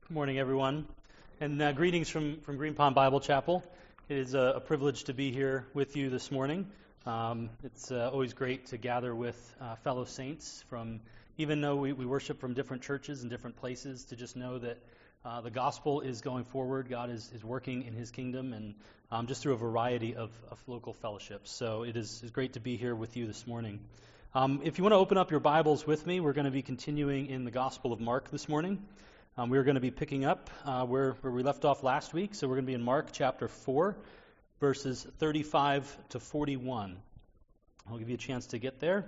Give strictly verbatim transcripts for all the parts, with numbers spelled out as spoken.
Good morning, everyone, and uh, greetings from, from Green Pond Bible Chapel. It is a, a privilege to be here with you this morning. Um, it's uh, always great to gather with uh, fellow saints from, even though we, we worship from different churches and different places, to just know that uh, the gospel is going forward. God is, is working in His kingdom, and um, just through a variety of, of local fellowships. So it is, is great to be here with you this morning. Um, if you want to open up your Bibles with me, we're going to be continuing in the Gospel of Mark this morning. Um, we're going to be picking up uh, where, where we left off last week. So we're going to be in Mark chapter four, verses thirty-five to forty-one. I'll give you a chance to get there.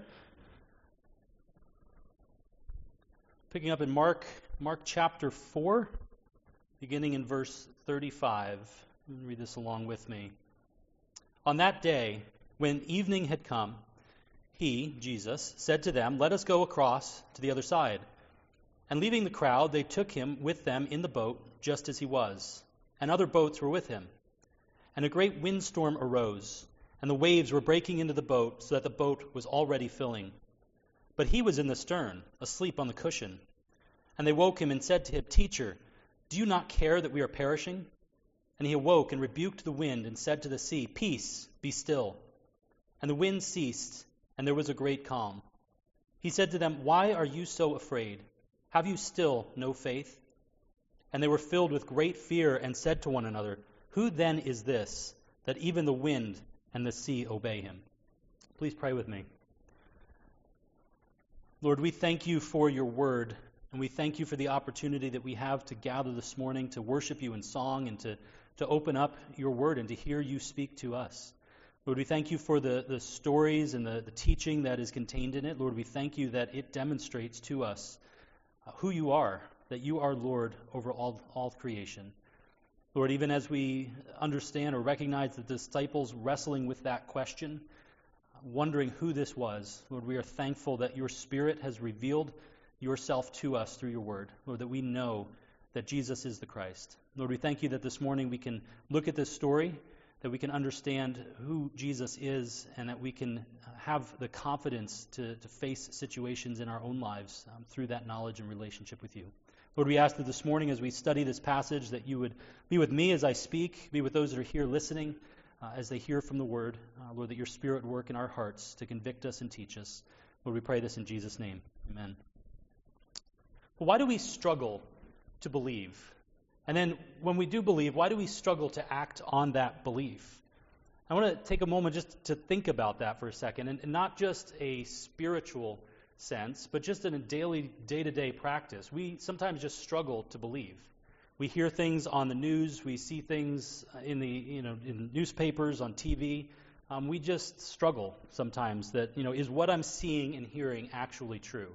Picking up in Mark, Mark chapter four, beginning in verse thirty-five. Read this along with me. On that day, when evening had come, he, Jesus, said to them, "Let us go across to the other side." And leaving the crowd, they took him with them in the boat, just as he was. And other boats were with him. And a great windstorm arose, and the waves were breaking into the boat, so that the boat was already filling. But he was in the stern, asleep on the cushion. And they woke him and said to him, "Teacher, do you not care that we are perishing?" And he awoke and rebuked the wind and said to the sea, "Peace, be still." And the wind ceased, and there was a great calm. He said to them, "Why are you so afraid? Have you still no faith?" And they were filled with great fear and said to one another, "Who then is this, that even the wind and the sea obey him?" Please pray with me. Lord, we thank you for your word, and we thank you for the opportunity that we have to gather this morning to worship you in song and to, to open up your word and to hear you speak to us. Lord, we thank you for the, the stories and the, the teaching that is contained in it. Lord, we thank you that it demonstrates to us Uh, who you are, that you are Lord over all, all creation. Lord, even as we understand or recognize the disciples wrestling with that question, wondering who this was, Lord, we are thankful that your Spirit has revealed yourself to us through your word. Lord, that we know that Jesus is the Christ. Lord, we thank you that this morning we can look at this story, that we can understand who Jesus is, and that we can have the confidence to, to face situations in our own lives um, through that knowledge and relationship with you. Lord, we ask that this morning as we study this passage that you would be with me as I speak, be with those that are here listening uh, as they hear from the word. Uh, Lord, that your Spirit work in our hearts to convict us and teach us. Lord, we pray this in Jesus' name. Amen. But why do we struggle to believe? And then when we do believe, why do we struggle to act on that belief? I want to take a moment just to think about that for a second, and, and not just a spiritual sense, but just in a daily, day-to-day practice. We sometimes just struggle to believe. We hear things on the news, we see things in the you know in newspapers, on T V. Um, we just struggle sometimes that you know is what I'm seeing and hearing actually true?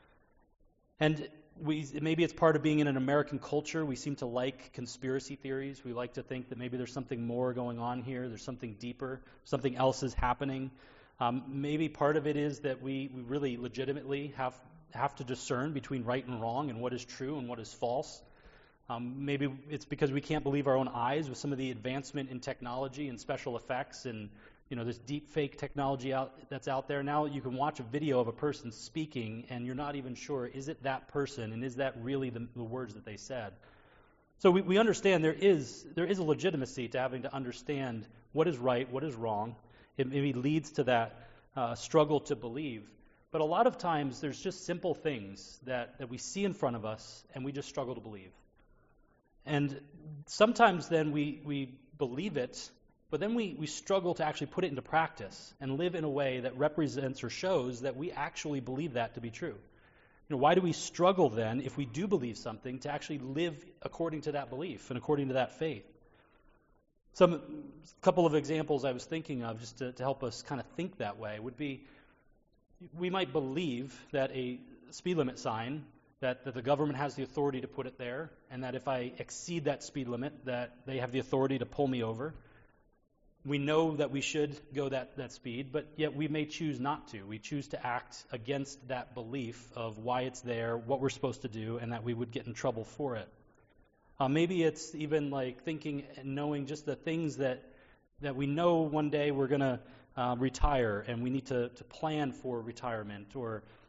And we maybe it's part of being in an American culture. We seem to like conspiracy theories. We like to think that maybe there's something more going on here. There's something deeper. Something else is happening. Um, maybe part of it is that we, we really legitimately have have to discern between right and wrong and what is true and what is false. Um, maybe it's because we can't believe our own eyes with some of the advancement in technology and special effects and you know this deep fake technology out that's out there. Now you can watch a video of a person speaking and you're not even sure, is it that person and is that really the, the words that they said? So we, we understand there is there is a legitimacy to having to understand what is right, what is wrong. It maybe leads to that uh, struggle to believe. But a lot of times there's just simple things that, that we see in front of us and we just struggle to believe. And sometimes then we, we believe it, but then we, we struggle to actually put it into practice and live in a way that represents or shows that we actually believe that to be true. You know, why do we struggle then, if we do believe something, to actually live according to that belief and according to that faith? Some a couple of examples I was thinking of just to, to help us kind of think that way would be, we might believe that a speed limit sign, that, that the government has the authority to put it there, and that if I exceed that speed limit, that they have the authority to pull me over. We know that we should go that, that speed, but yet we may choose not to. We choose to act against that belief of why it's there, what we're supposed to do, and that we would get in trouble for it. Uh, maybe it's even like thinking and knowing just the things that that we know one day we're going to uh, retire and we need to, to plan for retirement, or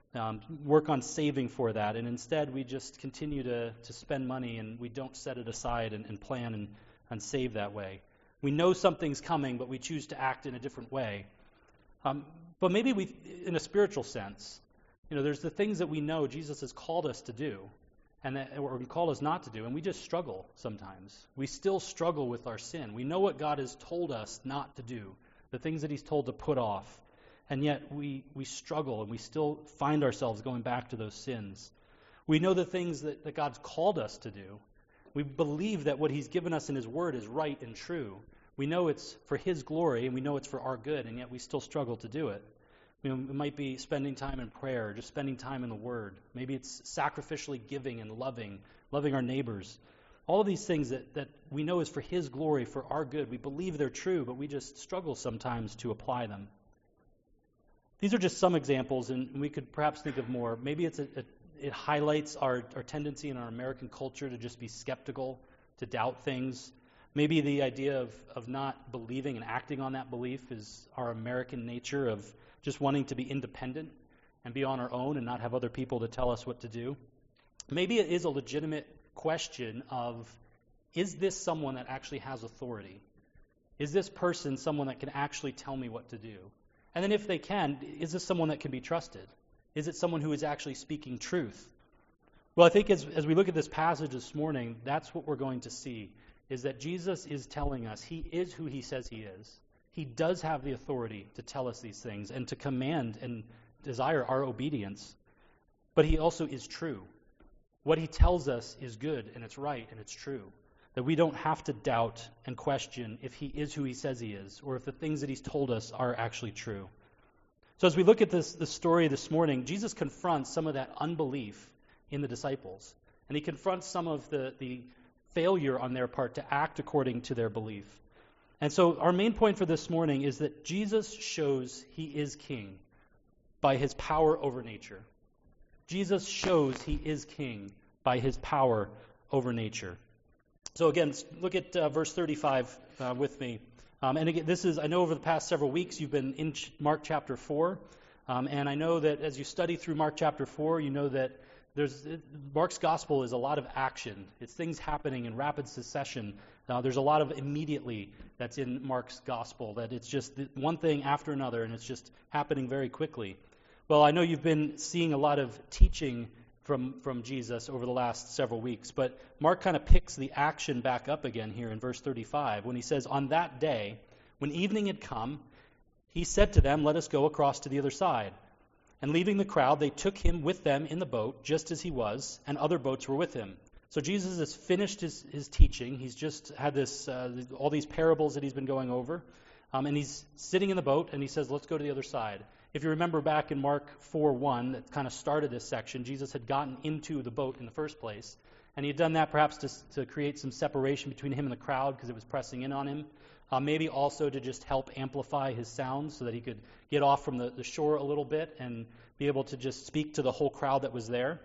um, work on saving for that, and instead we just continue to, to spend money and we don't set it aside and, and plan and, and save that way. We know something's coming, but we choose to act in a different way. Um, but maybe we, in a spiritual sense, you know, there's the things that we know Jesus has called us to do, and that, or called us not to do, and we just struggle sometimes. We still struggle with our sin. We know what God has told us not to do, the things that He's told to put off, and yet we, we struggle and we still find ourselves going back to those sins. We know the things that, that God's called us to do. We believe that what He's given us in His Word is right and true. We know it's for His glory, and we know it's for our good, and yet we still struggle to do it. You know, it might be spending time in prayer, just spending time in the Word. Maybe it's sacrificially giving and loving, loving our neighbors. All of these things that, that we know is for His glory, for our good. We believe they're true, but we just struggle sometimes to apply them. These are just some examples, and we could perhaps think of more. Maybe it's a, a, it highlights our, our tendency in our American culture to just be skeptical, to doubt things. Maybe the idea of, of not believing and acting on that belief is our American nature of just wanting to be independent and be on our own and not have other people to tell us what to do. Maybe it is a legitimate question of, is this someone that actually has authority? Is this person someone that can actually tell me what to do? And then if they can, is this someone that can be trusted? Is it someone who is actually speaking truth? Well, I think as, as we look at this passage this morning, that's what we're going to see, is that Jesus is telling us He is who He says He is. He does have the authority to tell us these things and to command and desire our obedience. But He also is true. What He tells us is good and it's right and it's true. That we don't have to doubt and question if He is who He says He is, or if the things that He's told us are actually true. So as we look at this, this story this morning, Jesus confronts some of that unbelief in the disciples. And He confronts some of the, the failure on their part to act according to their belief. And so our main point for this morning is that Jesus shows He is King by His power over nature. Jesus shows He is King by His power over nature. So again, look at uh, verse thirty-five uh, with me. Um, and again, this is, I know over the past several weeks you've been in Mark chapter four. Um, and I know that as you study through Mark chapter four, you know that There's Mark's gospel is a lot of action. It's things happening in rapid succession. Uh, there's a lot of immediately that's in Mark's gospel, that it's just one thing after another, and it's just happening very quickly. Well, I know you've been seeing a lot of teaching from, from Jesus over the last several weeks, but Mark kind of picks the action back up again here in verse thirty-five when he says, "On that day, when evening had come, He said to them, 'Let us go across to the other side.' And leaving the crowd, they took Him with them in the boat, just as He was, and other boats were with Him." So Jesus has finished his, his teaching. He's just had this uh, all these parables that He's been going over. Um, and He's sitting in the boat, and He says, "Let's go to the other side." If you remember back in Mark four one, that kind of started this section, Jesus had gotten into the boat in the first place. And He had done that perhaps to, to create some separation between Him and the crowd because it was pressing in on Him. Uh, maybe also to just help amplify His sound so that He could get off from the, the shore a little bit and be able to just speak to the whole crowd that was there.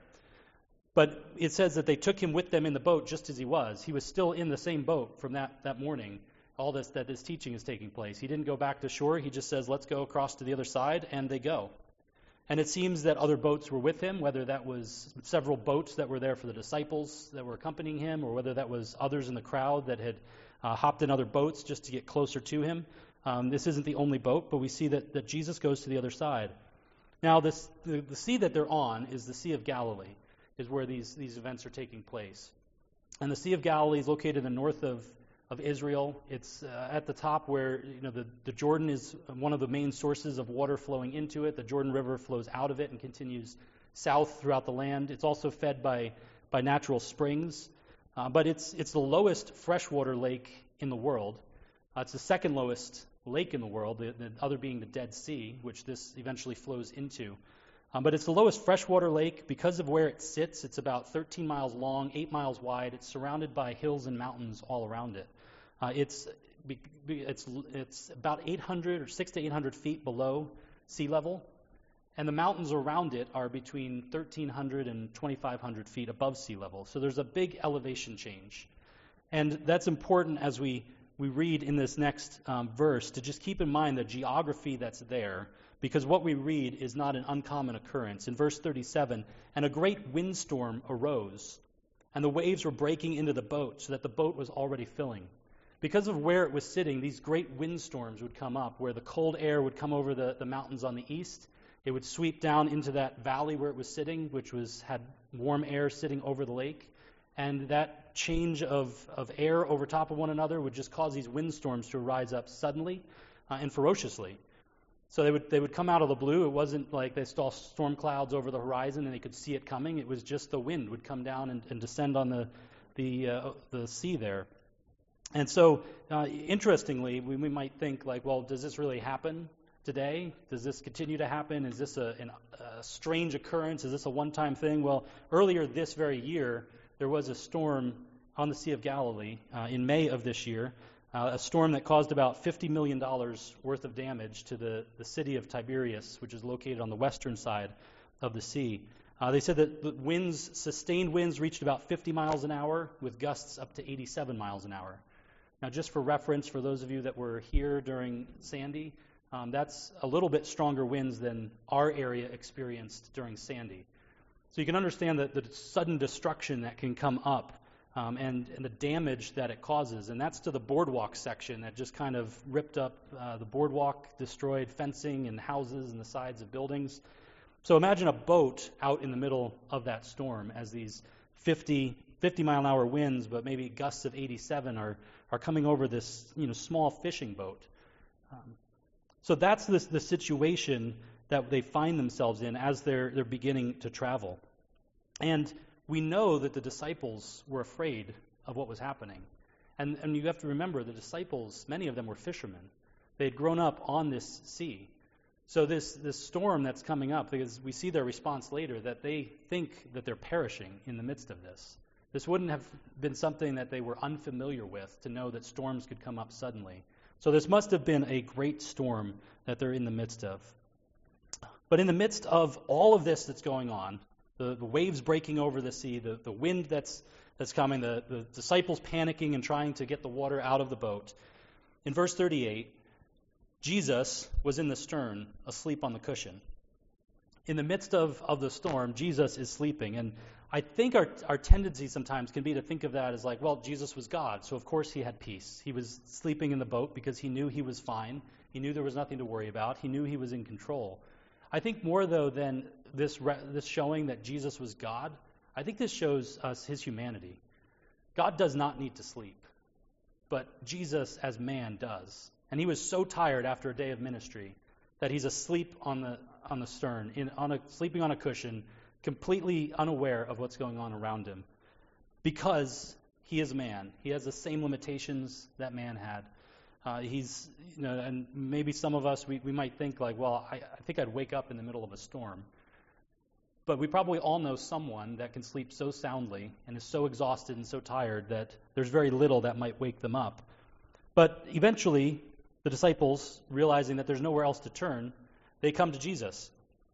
But it says that they took Him with them in the boat just as He was. He was still in the same boat from that, that morning, all this that this teaching is taking place. He didn't go back to shore. He just says, "Let's go across to the other side," and they go. And it seems that other boats were with Him, whether that was several boats that were there for the disciples that were accompanying Him, or whether that was others in the crowd that had uh, hopped in other boats just to get closer to Him. Um, this isn't the only boat, but we see that, that Jesus goes to the other side. Now, this, the, the sea that they're on is the Sea of Galilee, is where these, these events are taking place. And the Sea of Galilee is located in the north of, of Israel. It's uh, at the top where, you know, the, the Jordan is one of the main sources of water flowing into it. The Jordan River flows out of it and continues south throughout the land. It's also fed by, by natural springs. Uh, but it's, it's the lowest freshwater lake in the world. Uh, it's the second lowest lake in the world, the, the other being the Dead Sea, which this eventually flows into. Um, but it's the lowest freshwater lake because of where it sits. It's about thirteen miles long, eight miles wide. It's surrounded by hills and mountains all around it. Uh, it's it's it's about eight hundred or six to eight hundred feet below sea level, and the mountains around it are between thirteen hundred and twenty-five hundred feet above sea level. So there's a big elevation change, and that's important as we we read in this next um, verse to just keep in mind the geography that's there, because what we read is not an uncommon occurrence. In verse thirty-seven, and a great windstorm arose, and the waves were breaking into the boat, so that the boat was already filling. Because of where it was sitting, these great windstorms would come up, where the cold air would come over the, the mountains on the east. It would sweep down into that valley where it was sitting, which was had warm air sitting over the lake. And that change of, of air over top of one another would just cause these windstorms to rise up suddenly uh, and ferociously. So they would they would come out of the blue. It wasn't like they saw storm clouds over the horizon and they could see it coming. It was just the wind would come down and, and descend on the the uh, the sea there. And so, uh, interestingly, we, we might think like, well, does this really happen today? Does this continue to happen? Is this a, an, a strange occurrence? Is this a one-time thing? Well, earlier this very year, there was a storm on the Sea of Galilee uh, in May of this year, uh, a storm that caused about fifty million dollars worth of damage to the, the city of Tiberias, which is located on the western side of the sea. Uh, they said that the winds, sustained winds, reached about fifty miles an hour with gusts up to eighty-seven miles an hour. Now, just for reference, for those of you that were here during Sandy, um, that's a little bit stronger winds than our area experienced during Sandy. So you can understand the, the sudden destruction that can come up um, and, and the damage that it causes. And that's to the boardwalk section that just kind of ripped up uh, the boardwalk, destroyed fencing and houses and the sides of buildings. So imagine a boat out in the middle of that storm as these fifty, fifty mile an hour winds, but maybe gusts of eighty-seven are, are coming over this, you know, small fishing boat. Um, so that's this, the situation that they find themselves in as they're they're beginning to travel. And we know that the disciples were afraid of what was happening. And and you have to remember, the disciples, many of them were fishermen. They had grown up on this sea. So this, this storm that's coming up, because we see their response later, that they think that they're perishing in the midst of this. This wouldn't have been something that they were unfamiliar with, to know that storms could come up suddenly. So this must have been a great storm that they're in the midst of. But in the midst of all of this that's going on, the, the waves breaking over the sea, the, the wind that's that's coming, the, the disciples panicking and trying to get the water out of the boat, in verse thirty-eight, Jesus was in the stern, asleep on the cushion. In the midst of, of the storm, Jesus is sleeping. And I think our, our tendency sometimes can be to think of that as like, well, Jesus was God, so of course he had peace. He was sleeping in the boat because he knew he was fine. He knew there was nothing to worry about. He knew he was in control. I think more, though, than this re- this showing that Jesus was God, I think this shows us his humanity. God does not need to sleep, but Jesus as man does. And he was so tired after a day of ministry that he's asleep on the on the stern, in, on a, sleeping on a cushion, completely unaware of what's going on around him. Because he is man. He has the same limitations that man had. Uh, he's, you know, and maybe some of us, we, we might think like, well, I, I think I'd wake up in the middle of a storm. But we probably all know someone that can sleep so soundly and is so exhausted and so tired that there's very little that might wake them up. But eventually, the disciples, realizing that there's nowhere else to turn, they come to Jesus.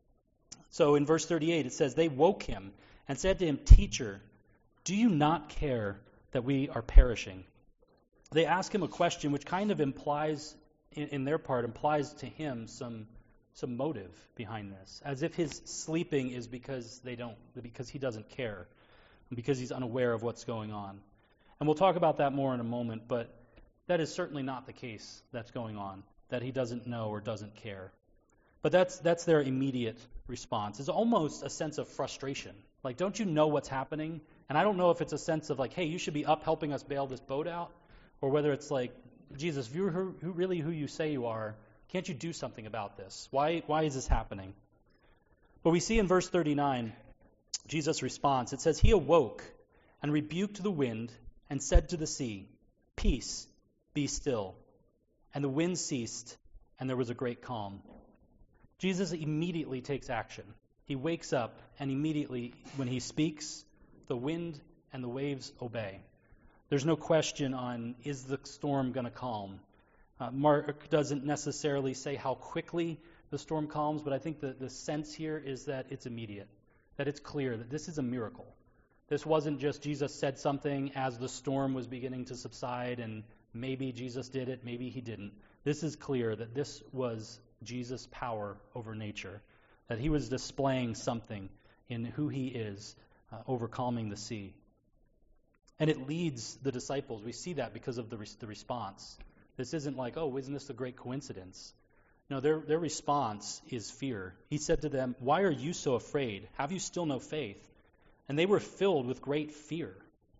So in verse thirty-eight, it says, they woke him and said to him, "Teacher, do you not care that we are perishing?" They ask him a question which kind of implies, in, in their part, implies to him some some motive behind this, as if his sleeping is because they don't, because he doesn't care, because he's unaware of what's going on. And we'll talk about that more in a moment, but that is certainly not the case that's going on, that he doesn't know or doesn't care. But that's that's their immediate response. It's almost a sense of frustration. Like, don't you know what's happening? And I don't know if it's a sense of like, hey, you should be up helping us bail this boat out, or whether it's like, Jesus, if you're who, who really who you say you are, can't you do something about this? Why why is this happening? But we see in verse thirty-nine, Jesus' response. It says, he awoke and rebuked the wind and said to the sea, "Peace, be still." And the wind ceased, and there was a great calm. Jesus immediately takes action. He wakes up, and immediately when he speaks, the wind and the waves obey. There's no question on, is the storm going to calm? Uh, Mark doesn't necessarily say how quickly the storm calms, but I think the, the sense here is that it's immediate, that it's clear that this is a miracle. This wasn't just Jesus said something as the storm was beginning to subside, and maybe Jesus did it, maybe he didn't. This is clear that this was Jesus' power over nature, that he was displaying something in who he is, uh, over calming the sea. And it leads the disciples. We see that because of the, re- the response. This isn't like, oh, isn't this a great coincidence? No, their, their response is fear. He said to them, "Why are you so afraid? Have you still no faith?" And they were filled with great fear.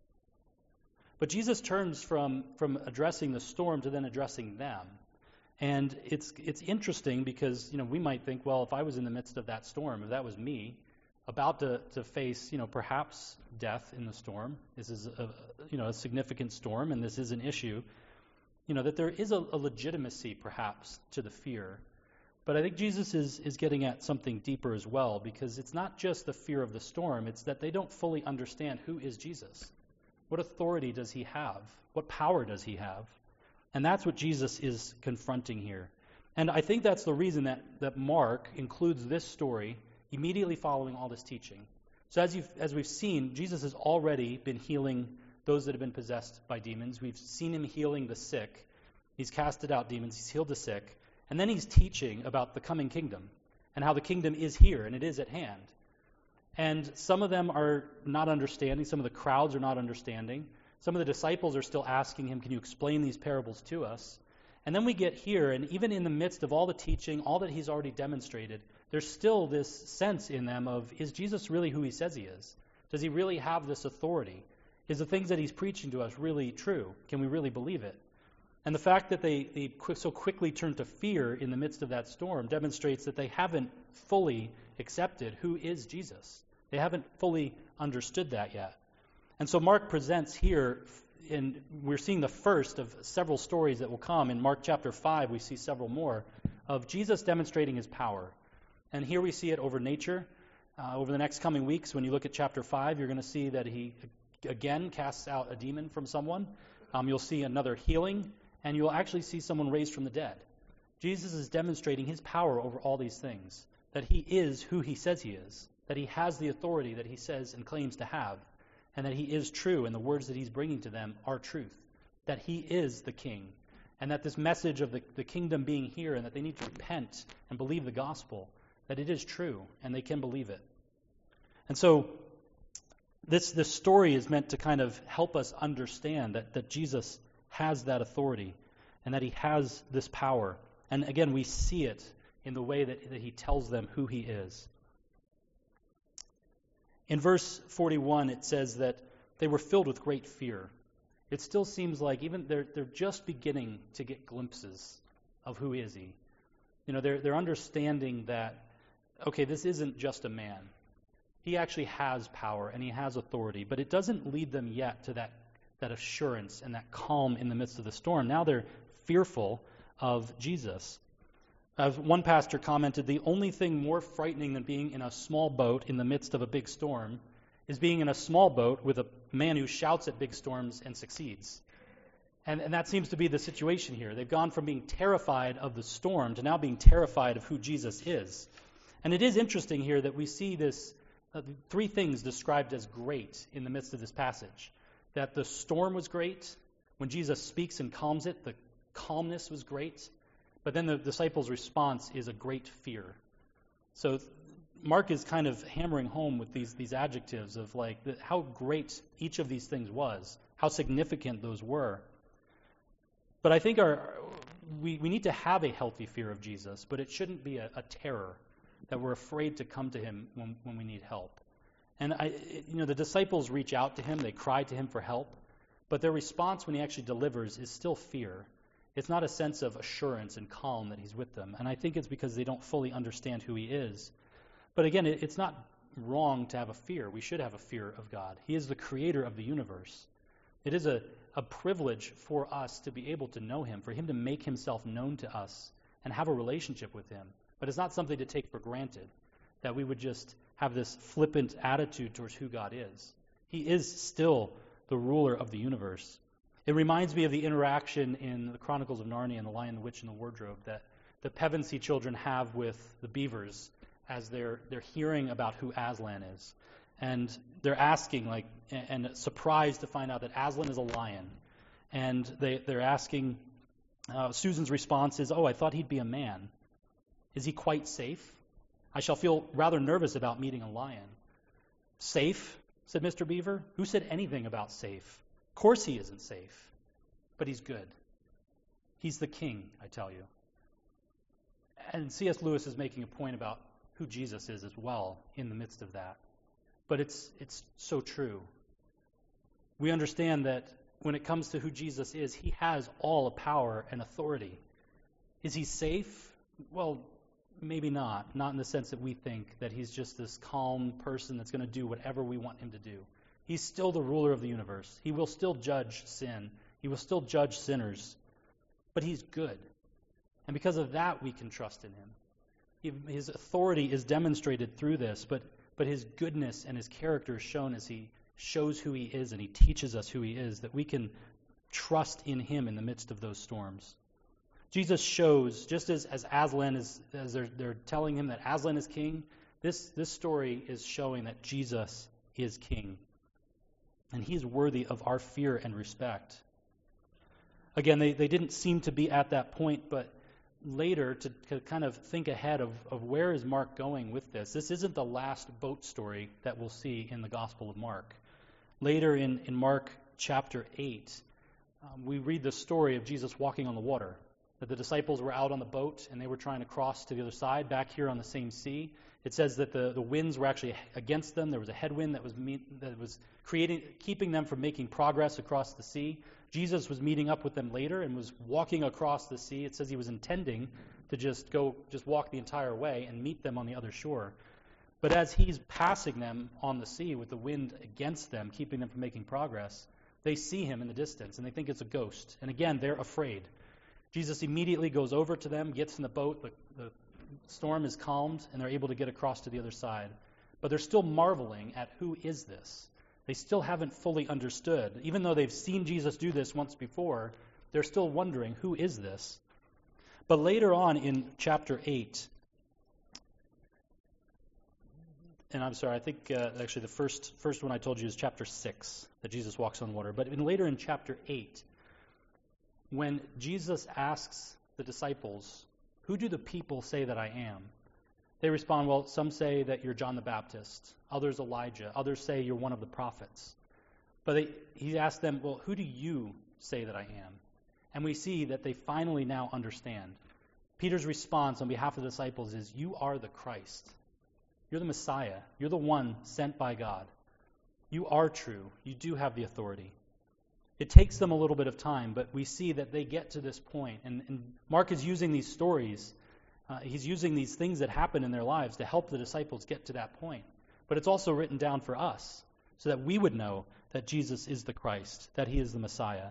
But Jesus turns from, from addressing the storm to then addressing them. And it's it's interesting because, you know, we might think, well, if I was in the midst of that storm, if that was me, about to, to face, you know, perhaps death in the storm, this is a, you know, a significant storm and this is an issue, you know, that there is a, a legitimacy perhaps to the fear. But I think Jesus is, is getting at something deeper as well, because it's not just the fear of the storm, it's that they don't fully understand who is Jesus. What authority does he have? What power does he have? And that's what Jesus is confronting here. And I think that's the reason that, that Mark includes this story immediately following all this teaching. So as, you've, as we've seen, Jesus has already been healing those that have been possessed by demons. We've seen him healing the sick. He's casted out demons. He's healed the sick. And then he's teaching about the coming kingdom and how the kingdom is here and it is at hand. And some of them are not understanding. Some of the crowds are not understanding. Some of the disciples are still asking him, "Can you explain these parables to us?" And then we get here, and even in the midst of all the teaching, all that he's already demonstrated, there's still this sense in them of, is Jesus really who he says he is? Does he really have this authority? Is the things that he's preaching to us really true? Can we really believe it? And the fact that they, they qu- so quickly turn to fear in the midst of that storm demonstrates that they haven't fully accepted who is Jesus. They haven't fully understood that yet. And so Mark presents here, and we're seeing the first of several stories that will come. In Mark chapter five, we see several more of Jesus demonstrating his power. And here we see it over nature. Uh, over the next coming weeks, when you look at chapter five, you're going to see that he again casts out a demon from someone. Um, you'll see another healing, and you'll actually see someone raised from the dead. Jesus is demonstrating his power over all these things, that he is who he says he is, that he has the authority that he says and claims to have, and that he is true, and the words that he's bringing to them are truth, that he is the king, and that this message of the, the kingdom being here and that they need to repent and believe the gospel, that it is true, and they can believe it. And so this, this story is meant to kind of help us understand that, that Jesus has that authority and that he has this power. And again, we see it in the way that, that he tells them who he is. In verse forty-one, it says that they were filled with great fear. It still seems like even they're they're just beginning to get glimpses of who is he. You know, they're they're understanding that, okay, this isn't just a man. He actually has power and he has authority, but it doesn't lead them yet to that, that assurance and that calm in the midst of the storm. Now they're fearful of Jesus. As one pastor commented, the only thing more frightening than being in a small boat in the midst of a big storm is being in a small boat with a man who shouts at big storms and succeeds. And, and that seems to be the situation here. They've gone from being terrified of the storm to now being terrified of who Jesus is. And it is interesting here that we see this uh, three things described as great in the midst of this passage. That the storm was great. When Jesus speaks and calms it, the calmness was great. But then the disciples' response is a great fear. So Mark is kind of hammering home with these, these adjectives of like the, how great each of these things was, how significant those were. But I think our we, we need to have a healthy fear of Jesus, but it shouldn't be a, a terror that we're afraid to come to him when, when we need help. And I, you know, the disciples reach out to him, they cry to him for help, but their response when he actually delivers is still fear. It's not a sense of assurance and calm that he's with them. And I think it's because they don't fully understand who he is. But again, it, it's not wrong to have a fear. We should have a fear of God. He is the creator of the universe. It is a, a privilege for us to be able to know him, for him to make himself known to us and have a relationship with him. But it's not something to take for granted, that we would just have this flippant attitude towards who God is. He is still the ruler of the universe. It reminds me of the interaction in the Chronicles of Narnia and The Lion, the Witch, and the Wardrobe that the Pevensey children have with the beavers as they're they're hearing about who Aslan is. And they're asking, like, and, and surprised to find out that Aslan is a lion. And they, they're asking, uh, Susan's response is, oh, I thought he'd be a man. Is he quite safe? I shall feel rather nervous about meeting a lion. Safe, said Mister Beaver. Who said anything about safe? Of course he isn't safe, but he's good. He's the king, I tell you. And C S Lewis is making a point about who Jesus is as well in the midst of that. But it's it's so true. We understand that when it comes to who Jesus is, he has all power and authority. Is he safe? Well, maybe not. Not in the sense that we think that he's just this calm person that's going to do whatever we want him to do. He's still the ruler of the universe. He will still judge sin. He will still judge sinners. But he's good. And because of that, we can trust in him. He, his authority is demonstrated through this, but, but his goodness and his character is shown as he shows who he is and he teaches us who he is, that we can trust in him in the midst of those storms. Jesus shows, just as, as Aslan is, as they're, they're telling him that Aslan is king, this, this story is showing that Jesus is king. And he is worthy of our fear and respect. Again, they, they didn't seem to be at that point, but later to, to kind of think ahead of, of where is Mark going with this. This isn't the last boat story that we'll see in the Gospel of Mark. Later in, in Mark chapter eight, um, we read the story of Jesus walking on the water. That the disciples were out on the boat and they were trying to cross to the other side, back here on the same sea. It says that the, the winds were actually against them. There was a headwind that was meet, that was creating, keeping them from making progress across the sea. Jesus was meeting up with them later and was walking across the sea. It says he was intending to just go, just walk the entire way and meet them on the other shore. But as he's passing them on the sea with the wind against them, keeping them from making progress, they see him in the distance and they think it's a ghost. And again, they're afraid. Jesus immediately goes over to them, gets in the boat, the, the storm is calmed, and they're able to get across to the other side. But they're still marveling at who is this. They still haven't fully understood. Even though they've seen Jesus do this once before, they're still wondering, who is this? But later on in chapter eight, and I'm sorry, I think uh, actually the first first one I told you is chapter six, that Jesus walks on water. But in, later in chapter eight, when Jesus asks the disciples, who do the people say that I am? They respond, well, some say that you're John the Baptist, others Elijah, others say you're one of the prophets. But they, he asks them, well, who do you say that I am? And we see that they finally now understand. Peter's response on behalf of the disciples is, you are the Christ. You're the Messiah. You're the one sent by God. You are true. You do have the authority. It takes them a little bit of time, but we see that they get to this point. And, and Mark is using these stories. Uh, he's using these things that happen in their lives to help the disciples get to that point. But it's also written down for us so that we would know that Jesus is the Christ, that he is the Messiah.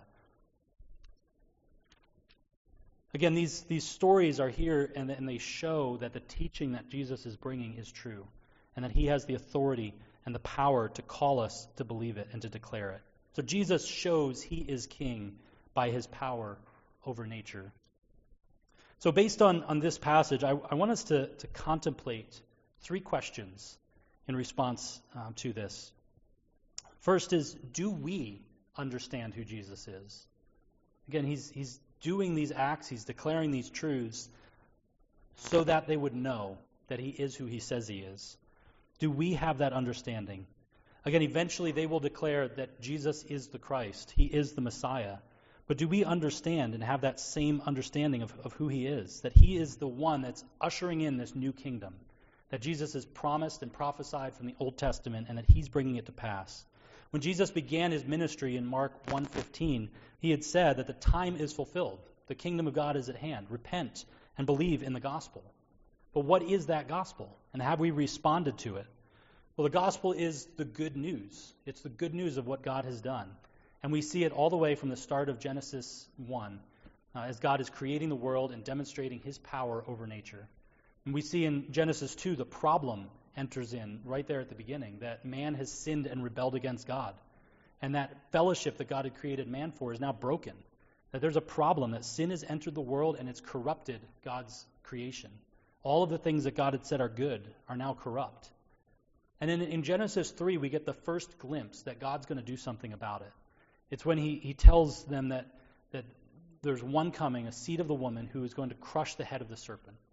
Again, these, these stories are here and, and they show that the teaching that Jesus is bringing is true and that he has the authority and the power to call us to believe it and to declare it. So Jesus shows he is king by his power over nature. So based on, on this passage, I, I want us to, to contemplate three questions in response um, to this. First is, do we understand who Jesus is? Again, he's he's doing these acts, he's declaring these truths so that they would know that he is who he says he is. Do we have that understanding? Again, eventually they will declare that Jesus is the Christ. He is the Messiah. But do we understand and have that same understanding of, of who he is? That he is the one that's ushering in this new kingdom. That Jesus has promised and prophesied from the Old Testament and that he's bringing it to pass. When Jesus began his ministry in Mark one fifteen, he had said that the time is fulfilled. The kingdom of God is at hand. Repent and believe in the gospel. But what is that gospel? And have we responded to it? Well, the gospel is the good news. It's the good news of what God has done. And we see it all the way from the start of Genesis one, uh, as God is creating the world and demonstrating his power over nature. And we see in Genesis two, the problem enters in right there at the beginning, that man has sinned and rebelled against God. And that fellowship that God had created man for is now broken. That there's a problem, that sin has entered the world and it's corrupted God's creation. All of the things that God had said are good are now corrupt. And in, in Genesis three, we get the first glimpse that God's going to do something about it. It's when he, he tells them that, that there's one coming, a seed of the woman, who is going to crush the head of the serpent.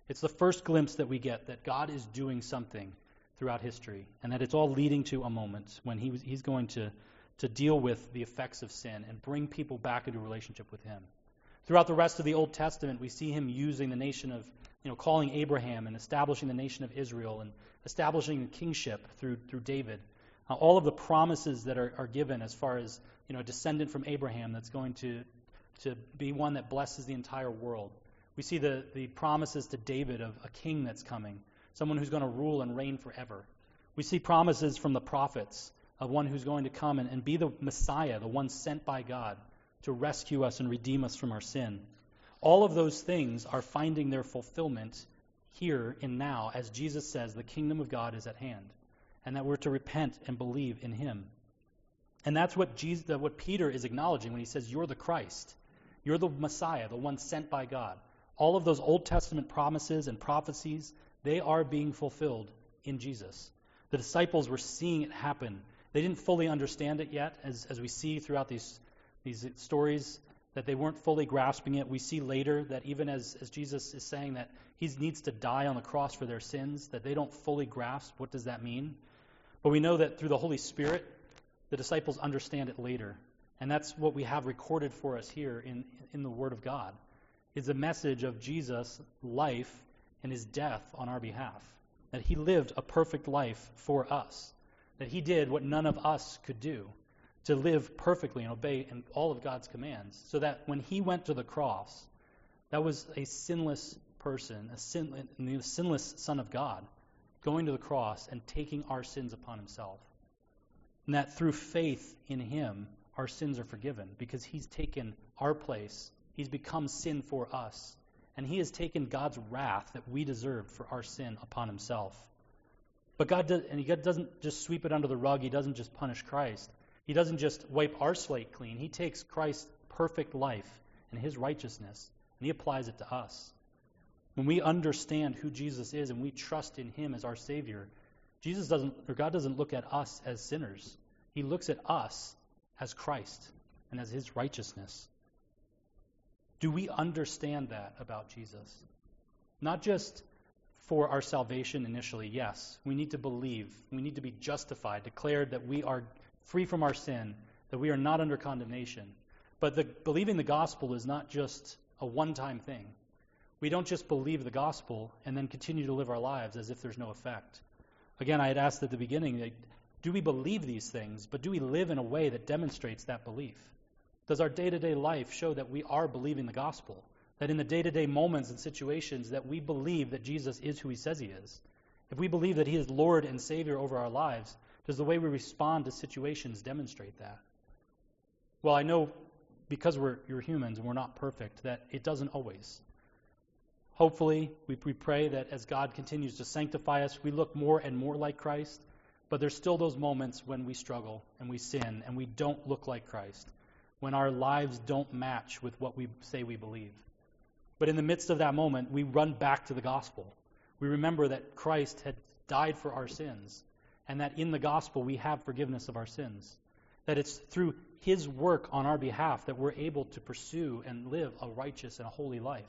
It's the first glimpse that we get that God is doing something throughout history, and that it's all leading to a moment when he was, he's going to, to deal with the effects of sin and bring people back into a relationship with him. Throughout the rest of the Old Testament, we see him using the nation of, you know, calling Abraham and establishing the nation of Israel and establishing the kingship through through David. Uh, all of the promises that are, are given as far as, you know, a descendant from Abraham that's going to to be one that blesses the entire world. We see the, the promises to David of a king that's coming, someone who's going to rule and reign forever. We see promises from the prophets of one who's going to come and, and be the Messiah, the one sent by God to rescue us and redeem us from our sin. All of those things are finding their fulfillment here and now, as Jesus says the kingdom of God is at hand, and that we're to repent and believe in him. And that's what Jesus, what Peter is acknowledging when he says, you're the Christ. You're the Messiah, the one sent by God. All of those Old Testament promises and prophecies, they are being fulfilled in Jesus. The disciples were seeing it happen. They didn't fully understand it yet, as, as we see throughout these, these stories, that they weren't fully grasping it. We see later that even as, as Jesus is saying that he needs to die on the cross for their sins, that they don't fully grasp what does that mean. But we know that through the Holy Spirit, the disciples understand it later. And that's what we have recorded for us here in, in the Word of God, is the message of Jesus' life and his death on our behalf. That he lived a perfect life for us. That he did what none of us could do, to live perfectly and obey in all of God's commands. So that when he went to the cross, that was a sinless person, a sin, a sinless Son of God, going to the cross and taking our sins upon himself. And that through faith in him, our sins are forgiven, because he's taken our place. He's become sin for us. And he has taken God's wrath that we deserved for our sin upon himself. But God, does, and he doesn't just sweep it under the rug. He doesn't just punish Christ. He doesn't just wipe our slate clean. He takes Christ's perfect life and his righteousness, and he applies it to us. When we understand who Jesus is and we trust in him as our Savior, Jesus doesn't, or God doesn't look at us as sinners. He looks at us as Christ and as his righteousness. Do we understand that about Jesus? Not just for our salvation initially, yes. We need to believe. We need to be justified, declared that we are free from our sin, that we are not under condemnation. But the, believing the gospel is not just a one-time thing. We don't just believe the gospel and then continue to live our lives as if there's no effect. Again, I had asked at the beginning, like, do we believe these things, but do we live in a way that demonstrates that belief? Does our day-to-day life show that we are believing the gospel? That in the day-to-day moments and situations that we believe that Jesus is who he says he is? If we believe that he is Lord and Savior over our lives, does the way we respond to situations demonstrate that? Well, I know because we're you're humans and we're not perfect, that it doesn't always. Hopefully, we, we pray that as God continues to sanctify us, we look more and more like Christ, but there's still those moments when we struggle and we sin and we don't look like Christ, when our lives don't match with what we say we believe. But in the midst of that moment, we run back to the gospel. We remember that Christ had died for our sins, and that in the gospel we have forgiveness of our sins. That it's through his work on our behalf that we're able to pursue and live a righteous and a holy life.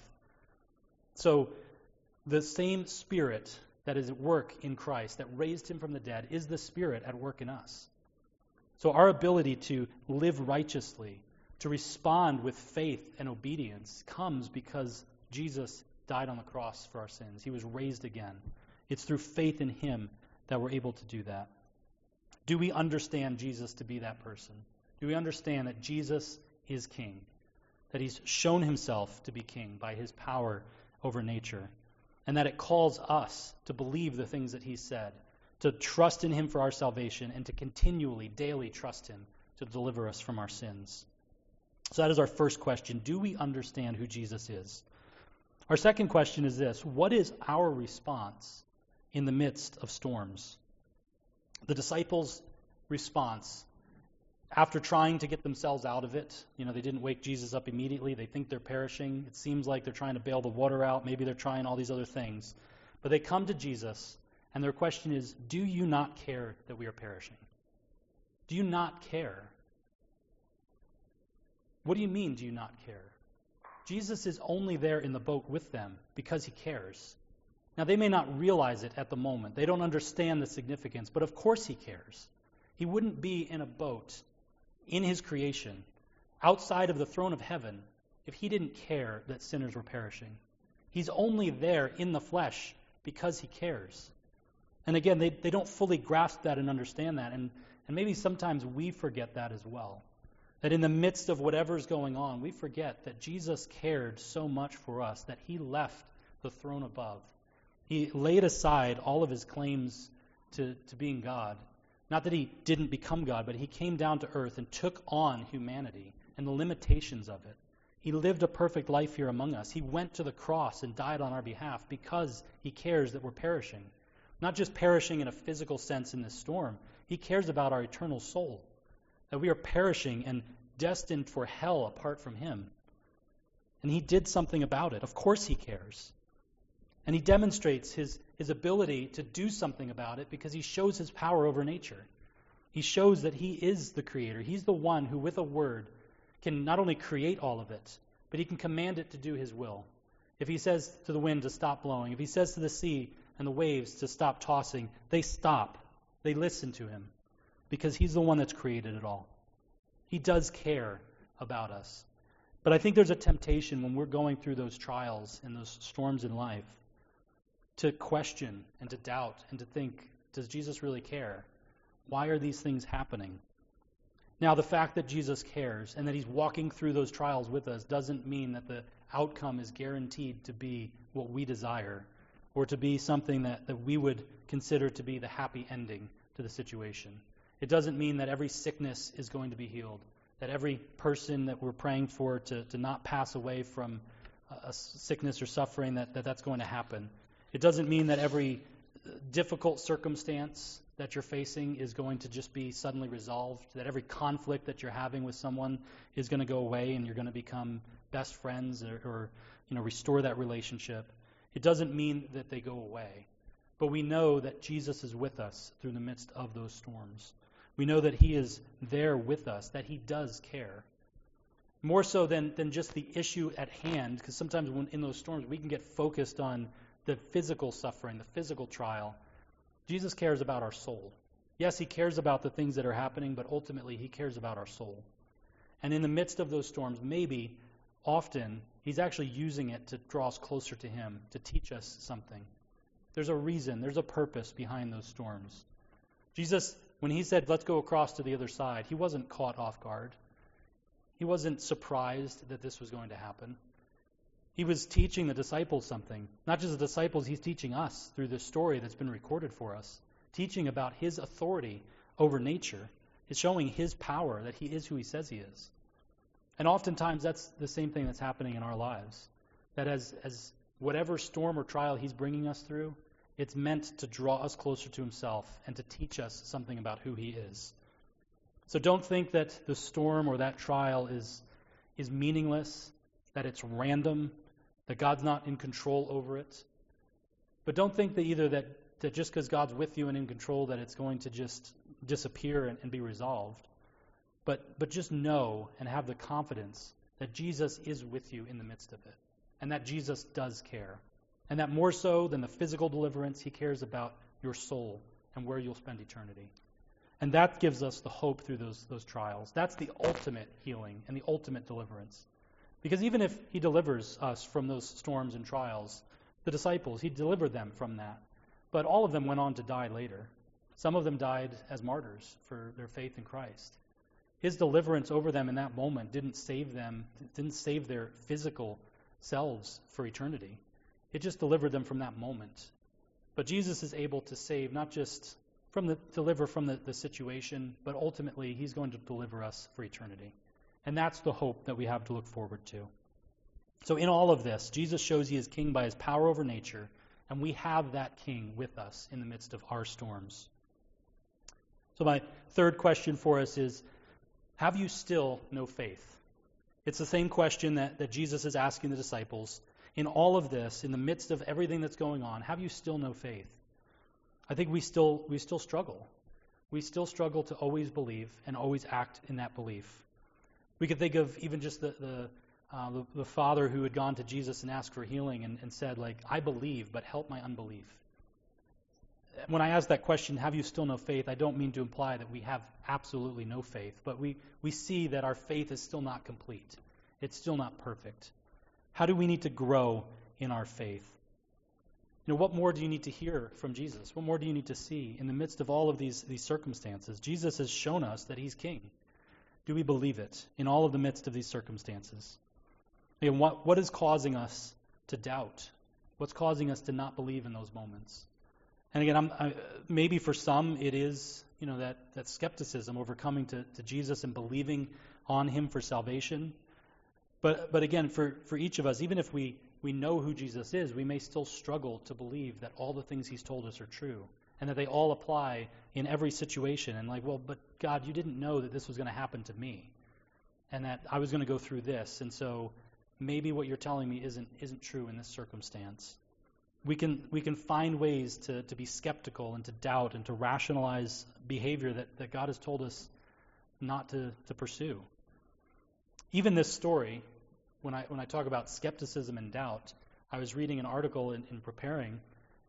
So the same Spirit that is at work in Christ, that raised him from the dead, is the Spirit at work in us. So our ability to live righteously, to respond with faith and obedience, comes because Jesus died on the cross for our sins. He was raised again. It's through faith in him that we're able to do that. Do we understand Jesus to be that person? Do we understand that Jesus is King? That he's shown himself to be King by his power over nature? And that it calls us to believe the things that he said, to trust in him for our salvation, and to continually, daily trust him to deliver us from our sins. So that is our first question. Do we understand who Jesus is? Our second question is this: what is our response in the midst of storms? The disciples' response, after trying to get themselves out of it, you know, they didn't wake Jesus up immediately. They think they're perishing. It seems like they're trying to bail the water out. Maybe they're trying all these other things. But they come to Jesus, and their question is, do you not care that we are perishing? Do you not care? What do you mean, do you not care? Jesus is only there in the boat with them because he cares. Now, they may not realize it at the moment. They don't understand the significance, but of course he cares. He wouldn't be in a boat in his creation, outside of the throne of heaven, if he didn't care that sinners were perishing. He's only there in the flesh because he cares. And again, they, they don't fully grasp that and understand that, and, and maybe sometimes we forget that as well. That in the midst of whatever's going on, we forget that Jesus cared so much for us that he left the throne above. He laid aside all of his claims to, to being God. Not that he didn't become God, but he came down to earth and took on humanity and the limitations of it. He lived a perfect life here among us. He went to the cross and died on our behalf because he cares that we're perishing. Not just perishing in a physical sense in this storm. He cares about our eternal soul. That we are perishing and destined for hell apart from him. And he did something about it. Of course he cares. And he demonstrates his, his ability to do something about it because he shows his power over nature. He shows that he is the creator. He's the one who, with a word, can not only create all of it, but he can command it to do his will. If he says to the wind to stop blowing, if he says to the sea and the waves to stop tossing, they stop. They listen to him because he's the one that's created it all. He does care about us. But I think there's a temptation when we're going through those trials and those storms in life to question and to doubt and to think, does Jesus really care? Why are these things happening? Now, the fact that Jesus cares and that he's walking through those trials with us doesn't mean that the outcome is guaranteed to be what we desire or to be something that, that we would consider to be the happy ending to the situation. It doesn't mean that every sickness is going to be healed, that every person that we're praying for to, to not pass away from a sickness or suffering, that, that that's going to happen. It doesn't mean that every difficult circumstance that you're facing is going to just be suddenly resolved, that every conflict that you're having with someone is going to go away and you're going to become best friends or, or you know, restore that relationship. It doesn't mean that they go away. But we know that Jesus is with us through the midst of those storms. We know that he is there with us, that he does care. More so than, than just the issue at hand, because sometimes when in those storms we can get focused on the physical suffering, the physical trial. Jesus cares about our soul. Yes, he cares about the things that are happening, but ultimately he cares about our soul. And in the midst of those storms, maybe, often, he's actually using it to draw us closer to him, to teach us something. There's a reason, there's a purpose behind those storms. Jesus, when he said, let's go across to the other side, he wasn't caught off guard. He wasn't surprised that this was going to happen. He was teaching the disciples something. Not just the disciples, he's teaching us through this story that's been recorded for us. Teaching about his authority over nature. It's showing his power, that he is who he says he is. And oftentimes that's the same thing that's happening in our lives. That as, as whatever storm or trial he's bringing us through, it's meant to draw us closer to himself and to teach us something about who he is. So don't think that the storm or that trial is, is meaningless, that it's random, that God's not in control over it. But don't think that either that, that just because God's with you and in control that it's going to just disappear and, and be resolved. But, but just know and have the confidence that Jesus is with you in the midst of it. And that Jesus does care. And that more so than the physical deliverance, he cares about your soul and where you'll spend eternity. And that gives us the hope through those, those trials. That's the ultimate healing and the ultimate deliverance. Because even if he delivers us from those storms and trials, the disciples, he delivered them from that. But all of them went on to die later. Some of them died as martyrs for their faith in Christ. His deliverance over them in that moment didn't save them, didn't save their physical selves for eternity. It just delivered them from that moment. But Jesus is able to save, not just from the deliver from the, the situation, but ultimately he's going to deliver us for eternity. And that's the hope that we have to look forward to. So in all of this, Jesus shows he is king by his power over nature, and we have that king with us in the midst of our storms. So my third question for us is, have you still no faith? It's the same question that, that Jesus is asking the disciples. In all of this, in the midst of everything that's going on, have you still no faith? I think we still we still struggle. We still struggle to always believe and always act in that belief. We could think of even just the, the uh, the, the father who had gone to Jesus and asked for healing and, and said, like, I believe, but help my unbelief. When I ask that question, have you still no faith, I don't mean to imply that we have absolutely no faith, but we, we see that our faith is still not complete. It's still not perfect. How do we need to grow in our faith? You know, what more do you need to hear from Jesus? What more do you need to see in the midst of all of these, these circumstances? Jesus has shown us that he's king. Do we believe it in all of the midst of these circumstances? And what, what is causing us to doubt? What's causing us to not believe in those moments? And again, I'm, I, maybe for some it is, you know, that, that skepticism over coming to, to Jesus and believing on him for salvation. But but again, for, for each of us, even if we, we know who Jesus is, we may still struggle to believe that all the things he's told us are true and that they all apply in every situation. And like, well, but God, you didn't know that this was going to happen to me and that I was going to go through this. And so maybe what you're telling me isn't isn't true in this circumstance. We can we can find ways to, to be skeptical and to doubt and to rationalize behavior that, that God has told us not to, to pursue. Even this story, when I when I talk about skepticism and doubt, I was reading an article in, in preparing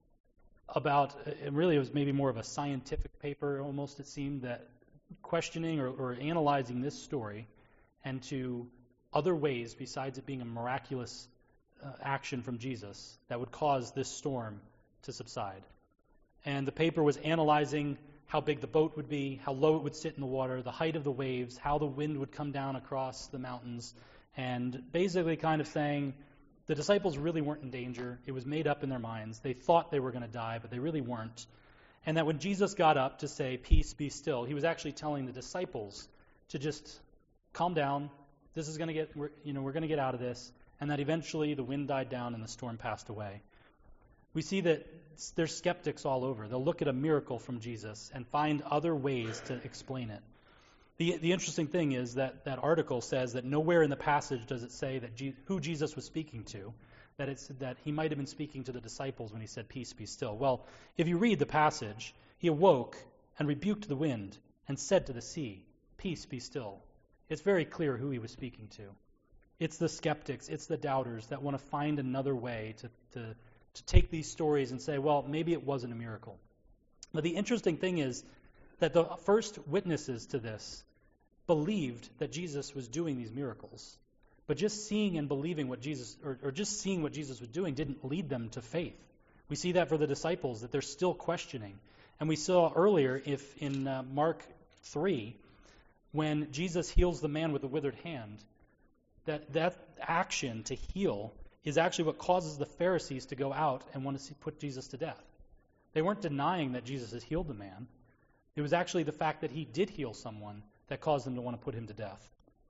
about, and really it was maybe more of a scientific paper almost, it seemed, that questioning or, or analyzing this story and to other ways besides it being a miraculous uh, action from Jesus that would cause this storm to subside. And the paper was analyzing how big the boat would be, how low it would sit in the water, the height of the waves, how the wind would come down across the mountains, and basically kind of saying the disciples really weren't in danger. It was made up in their minds. They thought they were going to die, but they really weren't. And that when Jesus got up to say, "Peace, be still," he was actually telling the disciples to just calm down. This is going to get, we're, you know, we're going to get out of this. And that eventually the wind died down and the storm passed away. We see that there's skeptics all over. They'll look at a miracle from Jesus and find other ways to explain it. The the interesting thing is that that article says that nowhere in the passage does it say that Je- who Jesus was speaking to, that it's that he might have been speaking to the disciples when he said, "Peace, be still." Well, if you read the passage, he awoke and rebuked the wind and said to the sea, "Peace, be still." It's very clear who he was speaking to. It's the skeptics, it's the doubters that want to find another way to, to, to take these stories and say, well, maybe it wasn't a miracle. But the interesting thing is that the first witnesses to this believed that Jesus was doing these miracles. But just seeing and believing what Jesus, or, or just seeing what Jesus was doing didn't lead them to faith. We see that for the disciples, that they're still questioning. And we saw earlier if in uh, Mark three, when Jesus heals the man with the withered hand, that that action to heal is actually what causes the Pharisees to go out and want to see, put Jesus to death. They weren't denying that Jesus has healed the man. It was actually the fact that he did heal someone that caused them to want to put him to death.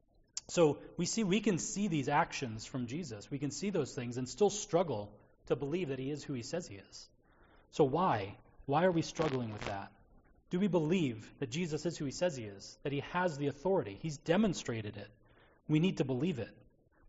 So we see we can see these actions from Jesus. We can see those things and still struggle to believe that he is who he says he is. So why? Why are we struggling with that? Do we believe that Jesus is who he says he is, that he has the authority? He's demonstrated it. We need to believe it.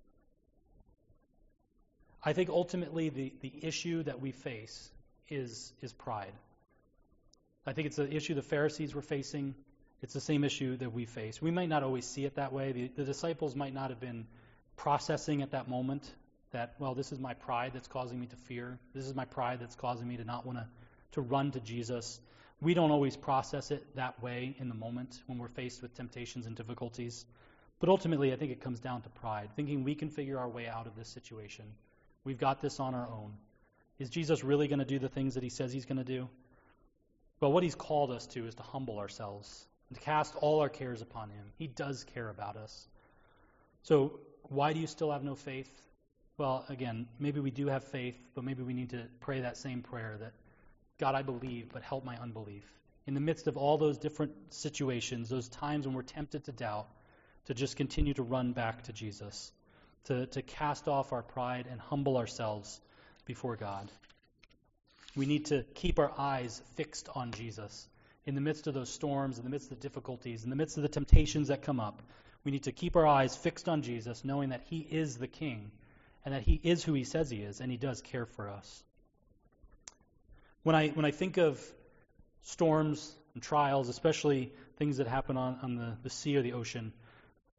I think ultimately the, the issue that we face is, is pride. I think it's the issue the Pharisees were facing. It's the same issue that we face. We might not always see it that way. The, the disciples might not have been processing at that moment that, well, this is my pride that's causing me to fear. This is my pride that's causing me to not want to, to run to Jesus. We don't always process it that way in the moment when we're faced with temptations and difficulties. But ultimately, I think it comes down to pride, thinking we can figure our way out of this situation. We've got this on our own. Is Jesus really going to do the things that he says he's going to do? Well, what he's called us to is to humble ourselves and to cast all our cares upon him. He does care about us. So why do you still have no faith? Well, again, maybe we do have faith, but maybe we need to pray that same prayer that, God, I believe, but help my unbelief. In the midst of all those different situations, those times when we're tempted to doubt, to just continue to run back to Jesus, to, to cast off our pride and humble ourselves before God. We need to keep our eyes fixed on Jesus. In the midst of those storms, in the midst of the difficulties, in the midst of the temptations that come up, we need to keep our eyes fixed on Jesus, knowing that he is the King and that he is who he says he is, and he does care for us. When I when I think of storms and trials, especially things that happen on, on the, the sea or the ocean,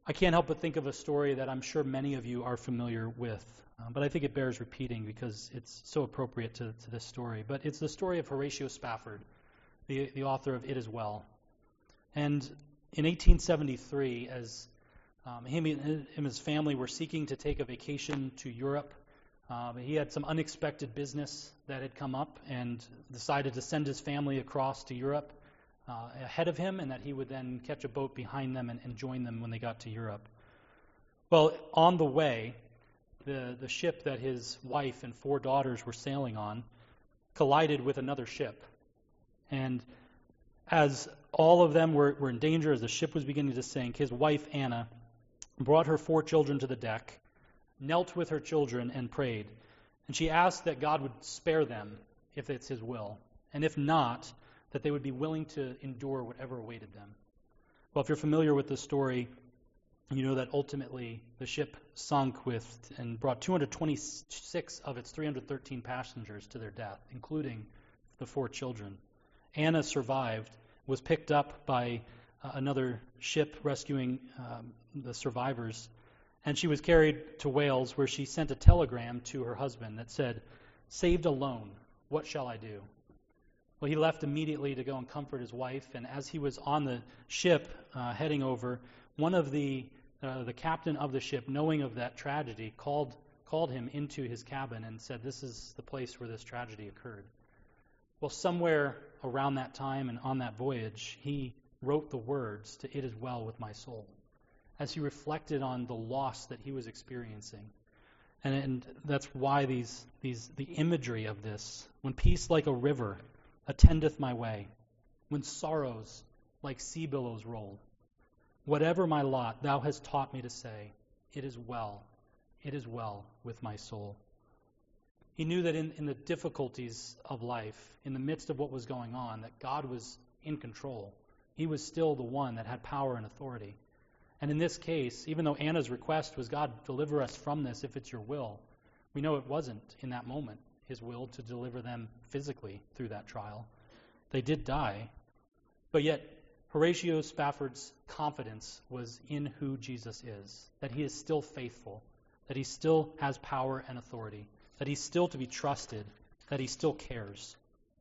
I can't help but think of a story that I'm sure many of you are familiar with, uh, but I think it bears repeating because it's so appropriate to, to this story. But it's the story of Horatio Spafford, the, the author of It Is Well. And in eighteen seventy-three, as um, him and his family were seeking to take a vacation to Europe, um, he had some unexpected business that had come up and decided to send his family across to Europe uh, ahead of him, and that he would then catch a boat behind them and, and join them when they got to Europe. Well, on the way, the, the ship that his wife and four daughters were sailing on collided with another ship. And as all of them were, were in danger, as the ship was beginning to sink, his wife, Anna, brought her four children to the deck, knelt with her children, and prayed. And she asked that God would spare them if it's his will, and if not, that they would be willing to endure whatever awaited them. Well, if you're familiar with the story, you know that ultimately the ship sunk with and brought two hundred twenty-six of its three hundred thirteen passengers to their death, including the four children. Anna survived, was picked up by uh, another ship rescuing um, the survivors, and she was carried to Wales, where she sent a telegram to her husband that said, "Saved alone, what shall I do?" Well, he left immediately to go and comfort his wife, and as he was on the ship uh, heading over, one of the uh, the captain of the ship, knowing of that tragedy, called called him into his cabin and said, "This is the place where this tragedy occurred." Well, somewhere around that time and on that voyage, he wrote the words to "It Is Well With My Soul," as he reflected on the loss that he was experiencing. And, and that's why these these the imagery of this, when peace like a river attendeth my way, when sorrows like sea billows roll, whatever my lot, thou hast taught me to say, it is well, it is well with my soul. He knew that in, in the difficulties of life, in the midst of what was going on, that God was in control. He was still the one that had power and authority. And in this case, even though Anna's request was, "God, deliver us from this if it's your will," we know it wasn't in that moment his will to deliver them physically through that trial. They did die, but yet Horatio Spafford's confidence was in who Jesus is, that he is still faithful, that he still has power and authority, that he's still to be trusted, that he still cares.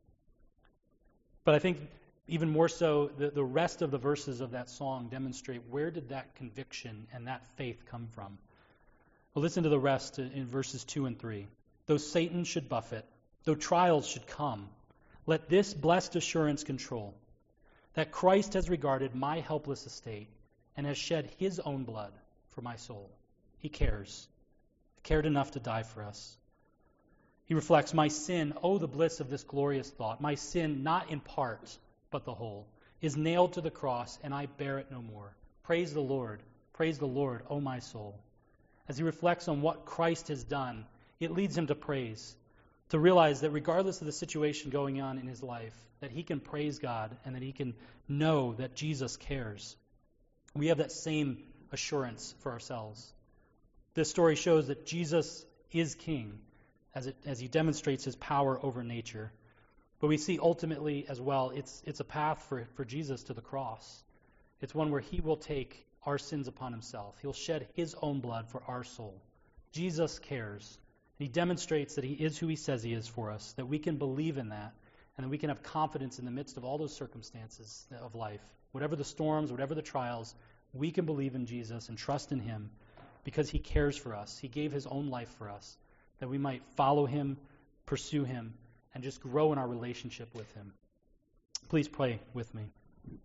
But I think even more so, the, the rest of the verses of that song demonstrate, where did that conviction and that faith come from? Well, listen to the rest in verses two and three. "Though Satan should buffet, though trials should come, let this blessed assurance control, that Christ has regarded my helpless estate and has shed his own blood for my soul." He cares. He cared enough to die for us. He reflects, "My sin, oh the bliss of this glorious thought, my sin, not in part, but the whole, is nailed to the cross, and I bear it no more. Praise the Lord, praise the Lord, O my soul." As he reflects on what Christ has done, it leads him to praise, to realize that regardless of the situation going on in his life, that he can praise God and that he can know that Jesus cares. We have that same assurance for ourselves. This story shows that Jesus is king, as it as he demonstrates his power over nature. But we see ultimately as well, it's it's a path for, for Jesus to the cross. It's one where he will take our sins upon himself. He'll shed his own blood for our soul. Jesus cares. He demonstrates that he is who he says he is for us, that we can believe in that, and that we can have confidence in the midst of all those circumstances of life. Whatever the storms, whatever the trials, we can believe in Jesus and trust in him because he cares for us. He gave his own life for us, that we might follow him, pursue him, and just grow in our relationship with him. Please pray with me.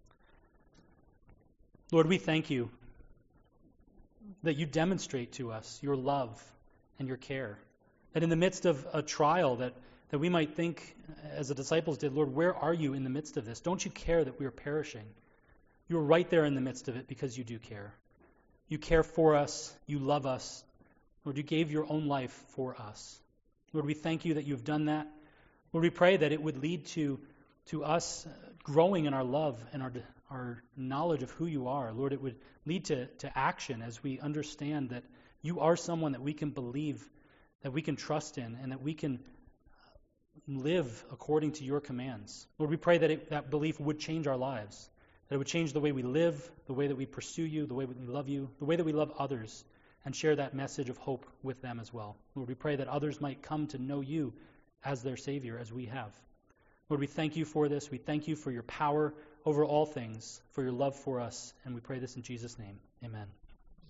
Lord, we thank you that you demonstrate to us your love and your care. That in the midst of a trial that, that we might think, as the disciples did, Lord, where are you in the midst of this? Don't you care that we are perishing? You are right there in the midst of it because you do care. You care for us. You love us. Lord, you gave your own life for us. Lord, we thank you that you've done that. Lord, we pray that it would lead to, to us growing in our love and our, our knowledge of who you are. Lord, it would lead to, to action as we understand that you are someone that we can believe, that we can trust in, and that we can live according to your commands. Lord, we pray that it, that belief would change our lives, that it would change the way we live, the way that we pursue you, the way that we love you, the way that we love others, and share that message of hope with them as well. Lord, we pray that others might come to know you as their Savior, as we have. Lord, we thank you for this. We thank you for your power over all things, for your love for us, and we pray this in Jesus' name. Amen.